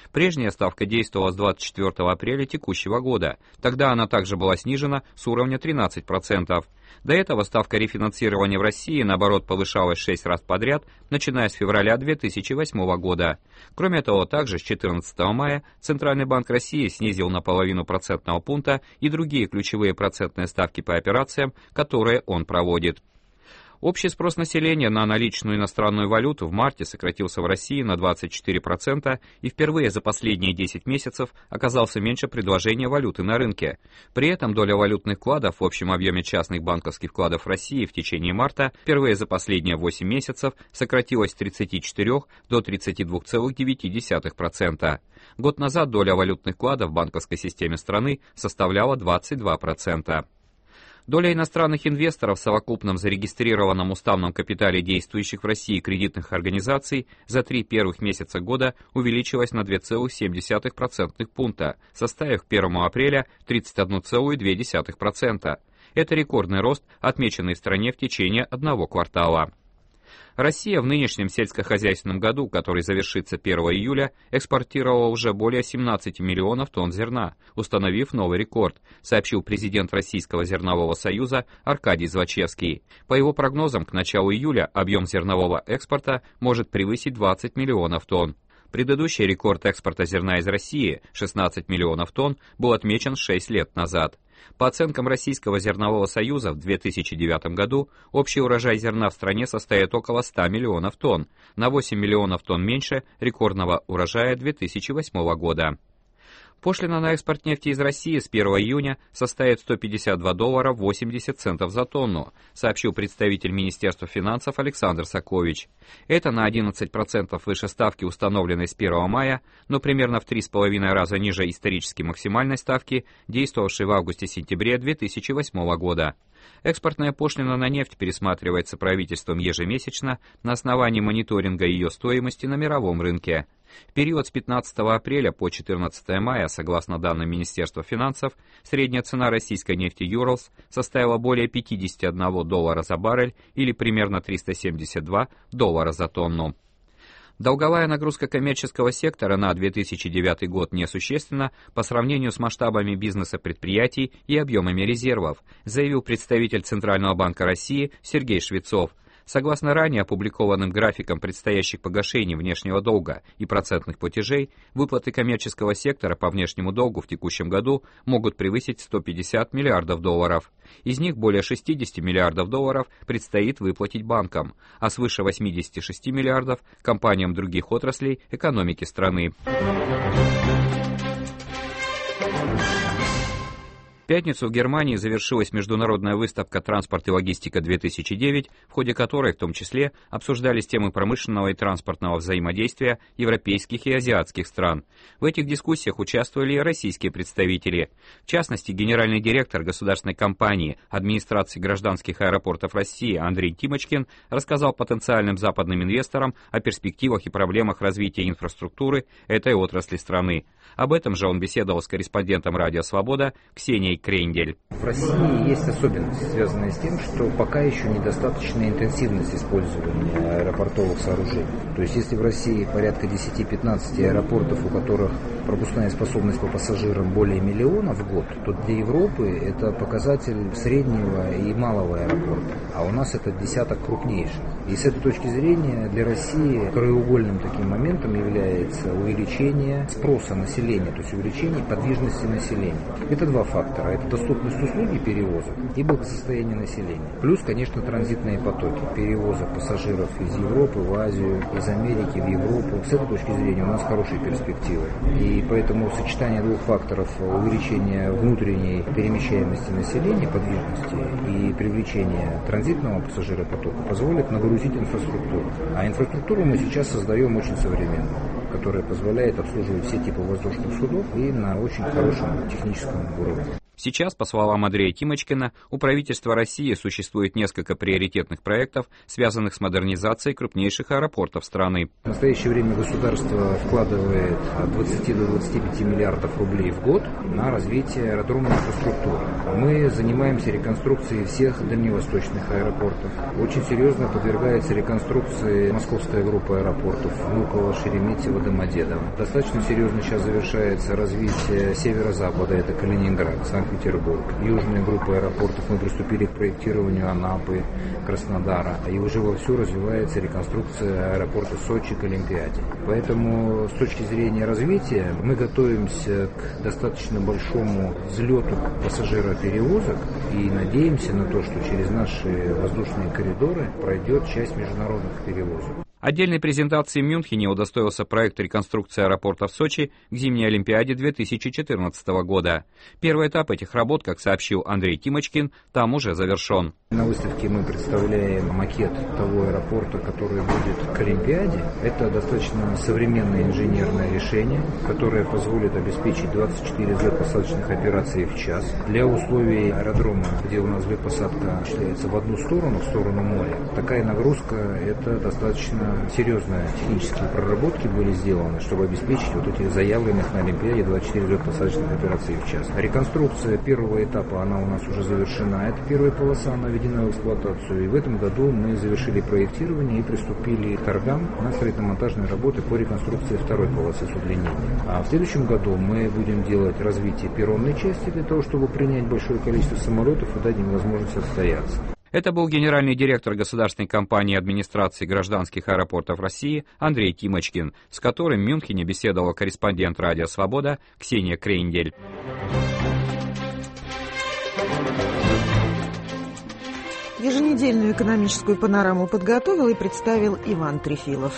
Прежняя ставка действовала с двадцать четвёртого апреля текущего года. Тогда она также была снижена с уровня тринадцать процентов. До этого ставка рефинансирования в России, наоборот, повышалась шесть раз подряд, начиная с февраля две тысячи восьмого года. Кроме того, также с четырнадцатого мая Центральный банк России снизил на половину процентного пункта и другие ключевые процентные ставки по операциям, которые он проводит. Общий спрос населения на наличную иностранную валюту в марте сократился в России на двадцать четыре процента и впервые за последние десять месяцев оказался меньше предложения валюты на рынке. При этом доля валютных вкладов в общем объеме частных банковских вкладов в России в течение марта впервые за последние восемь месяцев сократилась с тридцати четырёх до тридцати двух целых девяти десятых процента. Год назад доля валютных вкладов в банковской системе страны составляла двадцать два процента. Доля иностранных инвесторов в совокупном зарегистрированном уставном капитале действующих в России кредитных организаций за три первых месяца года увеличилась на два целых семь десятых процентных пункта, составив к первому апреля тридцать один целых две десятых процента. Это рекордный рост, отмеченный в стране в течение одного квартала. Россия в нынешнем сельскохозяйственном году, который завершится первого июля, экспортировала уже более семнадцати миллионов тонн зерна, установив новый рекорд, сообщил президент Российского зернового союза Аркадий Звачевский. По его прогнозам, к началу июля объем зернового экспорта может превысить двадцать миллионов тонн. Предыдущий рекорд экспорта зерна из России, шестнадцать миллионов тонн, был отмечен шесть лет назад. По оценкам Российского зернового союза в две тысячи девятом году общий урожай зерна в стране составит около ста миллионов тонн, на восемь миллионов тонн меньше рекордного урожая две тысячи восьмого года. Пошлина на экспорт нефти из России с первого июня составит сто пятьдесят два доллара восемьдесят центов за тонну, сообщил представитель Министерства финансов Александр Сакович. Это на одиннадцать процентов выше ставки, установленной с первого мая, но примерно в три с половиной раза ниже исторически максимальной ставки, действовавшей в августе-сентябре две тысячи восьмого года. Экспортная пошлина на нефть пересматривается правительством ежемесячно на основании мониторинга ее стоимости на мировом рынке. В период с пятнадцатого апреля по четырнадцатое мая, согласно данным Министерства финансов, средняя цена российской нефти Юрлс составила более пятидесяти одного доллара за баррель или примерно триста семьдесят два доллара за тонну. Долговая нагрузка коммерческого сектора на две тысячи девятый год несущественна по сравнению с масштабами бизнеса предприятий и объемами резервов, заявил представитель Центрального банка России Сергей Швецов. Согласно ранее опубликованным графикам предстоящих погашений внешнего долга и процентных платежей, выплаты коммерческого сектора по внешнему долгу в текущем году могут превысить сто пятьдесят миллиардов долларов. Из них более шестидесяти миллиардов долларов предстоит выплатить банкам, а свыше восьмидесяти шести миллиардов – компаниям других отраслей экономики страны. В пятницу в Германии завершилась международная выставка «Транспорт и логистика-две тысячи девять», в ходе которой в том числе обсуждались темы промышленного и транспортного взаимодействия европейских и азиатских стран. В этих дискуссиях участвовали и российские представители. В частности, генеральный директор государственной компании администрации гражданских аэропортов России Андрей Тимочкин рассказал потенциальным западным инвесторам о перспективах и проблемах развития инфраструктуры этой отрасли страны. Об этом же он беседовал с корреспондентом «Радио Свобода» Ксенией Крендель. В России есть особенности, связанные с тем, что пока еще недостаточная интенсивность использования аэропортовых сооружений. То есть если в России порядка десяти-пятнадцати аэропортов, у которых пропускная способность по пассажирам более миллиона в год, то для Европы это показатель среднего и малого аэропорта, а у нас это десяток крупнейших. И с этой точки зрения для России краеугольным таким моментом является увеличение спроса населения, то есть увеличение подвижности населения. Это два фактора. Это доступность услуги перевозок и благосостояние населения. Плюс, конечно, транзитные потоки. Перевозок пассажиров из Европы в Азию, из Америки в Европу. С этой точки зрения у нас хорошие перспективы. И поэтому сочетание двух факторов увеличения внутренней перемещаемости населения, подвижности и привлечения транзитного пассажиропотока позволит нагрузить инфраструктуру. А инфраструктуру мы сейчас создаем очень современную, которая позволяет обслуживать все типы воздушных судов и на очень хорошем техническом уровне. Сейчас, по словам Андрея Тимочкина, у правительства России существует несколько приоритетных проектов, связанных с модернизацией крупнейших аэропортов страны. В настоящее время государство вкладывает от двадцати до двадцати пяти миллиардов рублей в год на развитие аэродромной инфраструктуры. Мы занимаемся реконструкцией всех дальневосточных аэропортов. Очень серьезно подвергается реконструкции московская группа аэропортов Внуково, Шереметьево, Домодедово. Достаточно серьезно сейчас завершается развитие северо-запада, это Калининград, Санкт-Петербург. Южная группа аэропортов, мы приступили к проектированию Анапы, Краснодара. И уже вовсю развивается реконструкция аэропорта Сочи к Олимпиаде. Поэтому с точки зрения развития мы готовимся к достаточно большому взлету пассажироперевозок и надеемся на то, что через наши воздушные коридоры пройдет часть международных перевозок. Отдельной презентации в Мюнхене удостоился проект реконструкции аэропорта в Сочи к зимней Олимпиаде две тысячи четырнадцатого года. Первый этап этих работ, как сообщил Андрей Тимочкин, там уже завершен. На выставке мы представляем макет того аэропорта, который будет к Олимпиаде. Это достаточно современное инженерное решение, которое позволит обеспечить двадцать четыре взлет-посадочных операций в час. Для условий аэродрома, где у нас взлет-посадка осуществляется в одну сторону, в сторону моря, такая нагрузка – это достаточно серьезные технические проработки были сделаны, чтобы обеспечить вот этих заявленных на Олимпиаде двадцать четыре взлет-посадочных операций в час. Реконструкция первого этапа, она у нас уже завершена. Это первая полоса, она введена в эксплуатацию. И в этом году мы завершили проектирование и приступили к торгам на строительно-монтажные работы по реконструкции второй полосы с удлинением. А в следующем году мы будем делать развитие перронной части для того, чтобы принять большое количество самолетов и дать им возможность отстояться. Это был генеральный директор государственной компании администрации гражданских аэропортов России Андрей Тимочкин, с которым в Мюнхене беседовал корреспондент «Радио Свобода» Ксения Крейндель. Еженедельную экономическую панораму подготовил и представил Иван Трефилов.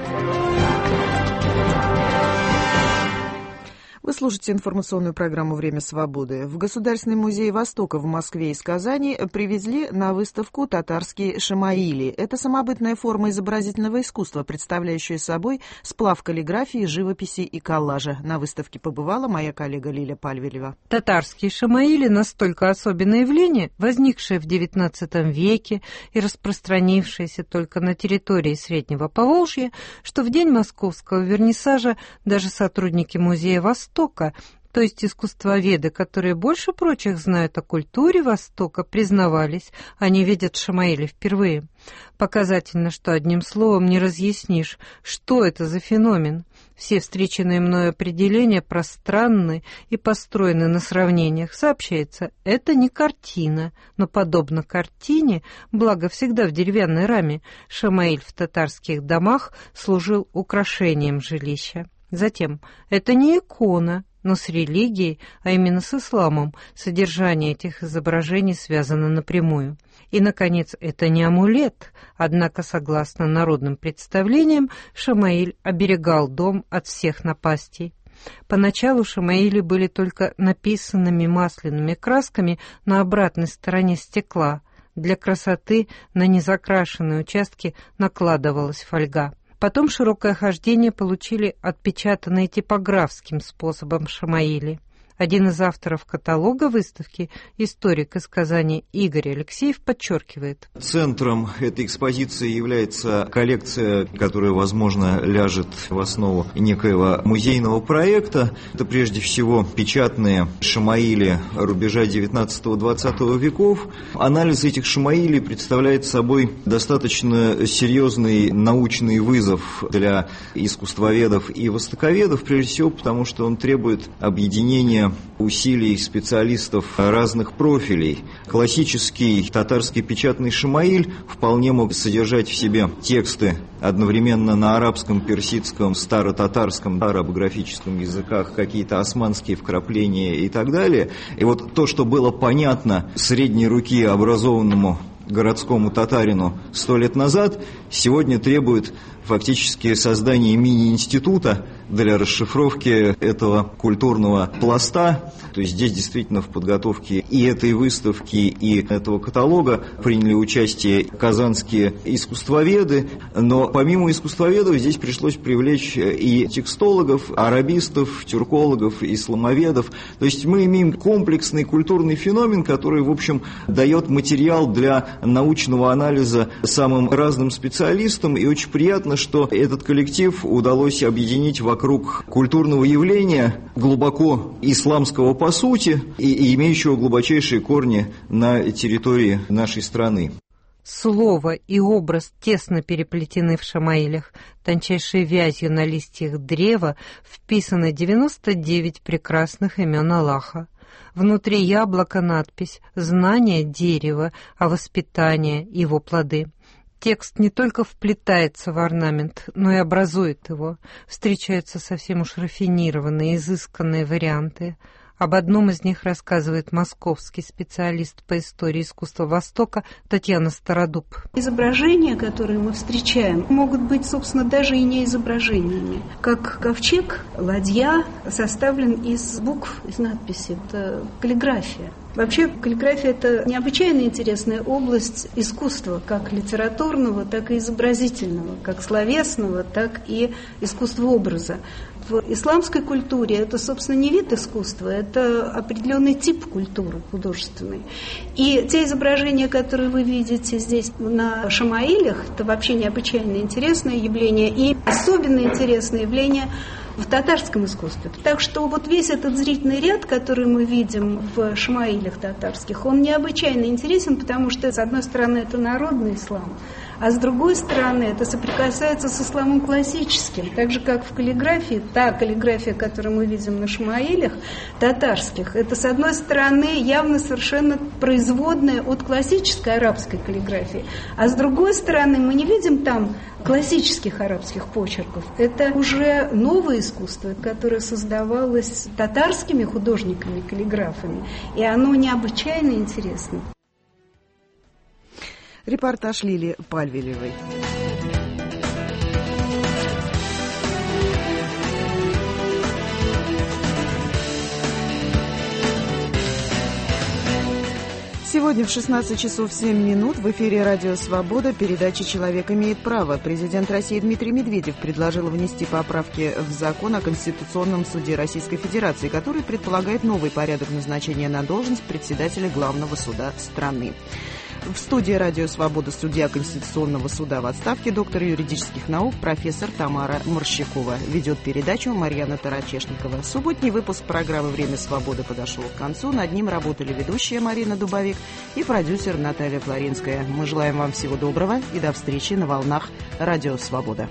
Вы слушаете информационную программу «Время свободы». В Государственный музей Востока в Москве из Казани привезли на выставку татарские шамаили. Это самобытная форма изобразительного искусства, представляющая собой сплав каллиграфии, живописи и коллажа. На выставке побывала моя коллега Лиля Пальвелева. Татарские шамаили – настолько особенное явление, возникшее в девятнадцатом веке и распространившееся только на территории Среднего Поволжья, что в день московского вернисажа даже сотрудники музея Востока, то есть искусствоведы, которые больше прочих знают о культуре Востока, признавались, они видят шамаили впервые. Показательно, что одним словом не разъяснишь, что это за феномен. Все встреченные мною определения пространны и построены на сравнениях. Сообщается, это не картина, но подобно картине, благо всегда в деревянной раме, шамаиль в татарских домах служил украшением жилища. Затем, это не икона, но с религией, а именно с исламом, содержание этих изображений связано напрямую. И, наконец, это не амулет, однако, согласно народным представлениям, шамаиль оберегал дом от всех напастей. Поначалу шамаили были только написанными масляными красками на обратной стороне стекла. Для красоты на незакрашенные участки накладывалась фольга. Потом широкое хождение получили отпечатанные типографским способом шамаили. Один из авторов каталога выставки, историк из Казани Игорь Алексеев, подчеркивает. Центром этой экспозиции является коллекция, которая, возможно, ляжет в основу некоего музейного проекта. Это прежде всего печатные шамаили рубежа девятнадцатого-двадцатого веков. Анализ этих шамаилей представляет собой достаточно серьезный научный вызов для искусствоведов и востоковедов, прежде всего потому, что он требует объединения усилий специалистов разных профилей. Классический татарский печатный шамаиль вполне мог содержать в себе тексты одновременно на арабском, персидском, старо-татарском, арабографическом языках, какие-то османские вкрапления и так далее. И вот то, что было понятно средней руки образованному городскому татарину сто лет назад, сегодня требует фактически создание мини-института для расшифровки этого культурного пласта. То есть здесь действительно в подготовке и этой выставки, и этого каталога приняли участие казанские искусствоведы, но помимо искусствоведов здесь пришлось привлечь и текстологов, арабистов, тюркологов, исламоведов. То есть мы имеем комплексный культурный феномен, который, в общем, дает материал для научного анализа самым разным специалистам, и очень приятно, что этот коллектив удалось объединить вокруг культурного явления, глубоко исламского по сути, и, и имеющего глубочайшие корни на территории нашей страны. Слово и образ тесно переплетены в Шамаилях. Тончайшей вязью на листьях древа вписаны девяносто девять прекрасных имен Аллаха. Внутри яблока надпись «Знание дерева, а воспитание его плоды». Текст не только вплетается в орнамент, но и образует его. Встречаются совсем уж рафинированные, изысканные варианты. Об одном из них рассказывает московский специалист по истории искусства Востока Татьяна Стародуб. Изображения, которые мы встречаем, могут быть, собственно, даже и не изображениями. Как ковчег, ладья составлен из букв, из надписей. Это каллиграфия. Вообще, каллиграфия – это необычайно интересная область искусства, как литературного, так и изобразительного, как словесного, так и искусства образа. В исламской культуре это, собственно, не вид искусства, это определенный тип культуры художественной. И те изображения, которые вы видите здесь на Шамаилях, это вообще необычайно интересное явление и особенно интересное явление в татарском искусстве. Так что вот весь этот зрительный ряд, который мы видим в шамаилях татарских, он необычайно интересен, потому что, с одной стороны, это народный ислам, а с другой стороны, это соприкасается с исламом классическим. Так же, как в каллиграфии, та каллиграфия, которую мы видим на шамаилях татарских, это, с одной стороны, явно совершенно производная от классической арабской каллиграфии, а с другой стороны, мы не видим там классических арабских почерков. Это уже новое искусство, которое создавалось татарскими художниками-каллиграфами, и оно необычайно интересно. Репортаж Лили Пальвелевой. Сегодня в шестнадцать часов семь минут в эфире «Радио Свобода» передача «Человек имеет право». Президент России Дмитрий Медведев предложил внести поправки в закон о Конституционном суде Российской Федерации, который предполагает новый порядок назначения на должность председателя главного суда страны. В студии «Радио Свобода» судья Конституционного суда в отставке, доктор юридических наук, профессор Тамара Морщакова. Ведет передачу Марьяна Тарачешникова. Субботний выпуск программы «Время свободы» подошел к концу. Над ним работали ведущая Марина Дубовик и продюсер Наталья Флоринская. Мы желаем вам всего доброго и до встречи на волнах «Радио Свобода».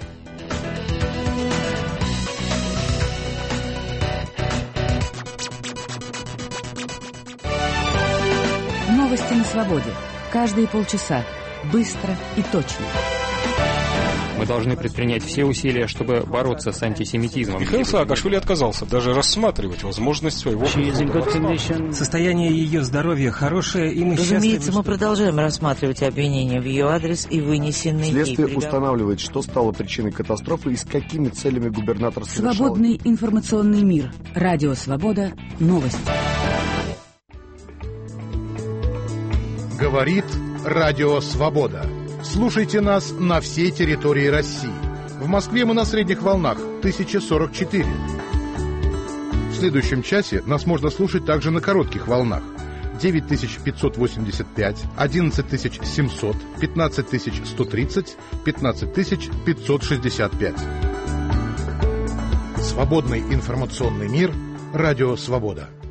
Новости на свободе. Каждые полчаса. Быстро и точно. Мы должны предпринять все усилия, чтобы бороться с антисемитизмом. Михаил Саакашвили отказался даже рассматривать возможность своего... Состояние ее здоровья хорошее, и мы счастливы. Разумеется, мы продолжаем рассматривать обвинения в ее адрес и вынесенные... Следствие ей устанавливает, что стало причиной катастрофы и с какими целями губернатор совершал. Свободный информационный мир. Радио Свобода. Новости. Говорит Радио Свобода. Слушайте нас на всей территории России. В Москве мы на средних волнах тысяча сорок четыре. В следующем часе нас можно слушать также на коротких волнах девять тысяч пятьсот восемьдесят пять, одиннадцать тысяч семьсот, пятнадцать тысяч сто тридцать, пятнадцать тысяч пятьсот шестьдесят пять. Свободный информационный мир. Радио Свобода.